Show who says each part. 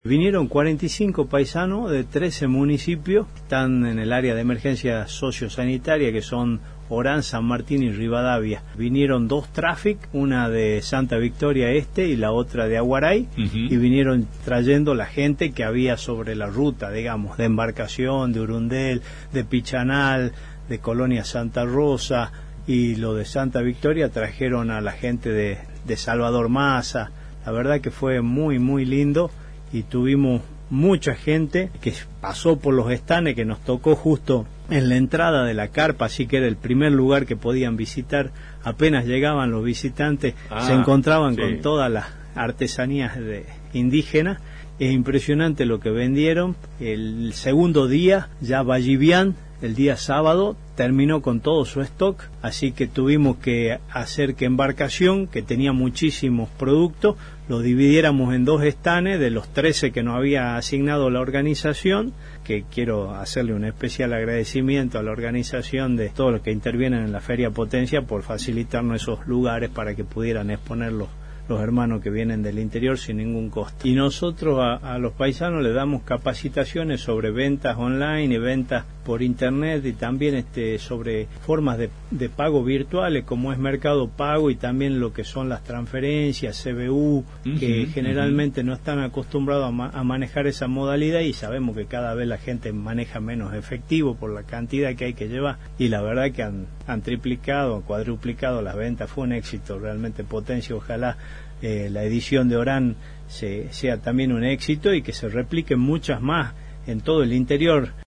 Speaker 1: Vinieron 45 paisanos de 13 municipios, están en el área de emergencia sociosanitaria, que son Orán, San Martín y Rivadavia. Vinieron 2 Traffic, una de Santa Victoria Este y la otra de Aguaray, y vinieron trayendo la gente que había sobre la ruta, digamos, de embarcación, de Urundel, de Pichanal, de Colonia Santa Rosa, y lo de Santa Victoria trajeron a la gente de Salvador Massa. La verdad que fue muy, muy lindo. Y tuvimos mucha gente que pasó por los estanes, que nos tocó justo en la entrada de la carpa, así que era el primer lugar que podían visitar. Apenas llegaban los visitantes, se encontraban con todas las artesanías indígenas. Es impresionante lo que vendieron. El segundo día, ya Vallivian, el día sábado, terminó con todo su stock, así que tuvimos que hacer que embarcación, que tenía muchísimos productos, lo dividiéramos en 2 estanes de los 13 que nos había asignado la organización, que quiero hacerle un especial agradecimiento a la organización de todos los que intervienen en la Feria Potencia por facilitarnos esos lugares para que pudieran exponerlos los hermanos que vienen del interior sin ningún costo. Y nosotros a los paisanos les damos capacitaciones sobre ventas online y ventas por internet, y también sobre formas de pago virtuales, como es Mercado Pago, y también lo que son las transferencias, CBU, que generalmente no están acostumbrados a manejar esa modalidad, y sabemos que cada vez la gente maneja menos efectivo por la cantidad que hay que llevar, y la verdad que han triplicado, cuadruplicado las ventas. Fue un éxito realmente. Potencia, ojalá la edición de Orán sea también un éxito y que se repliquen muchas más en todo el interior.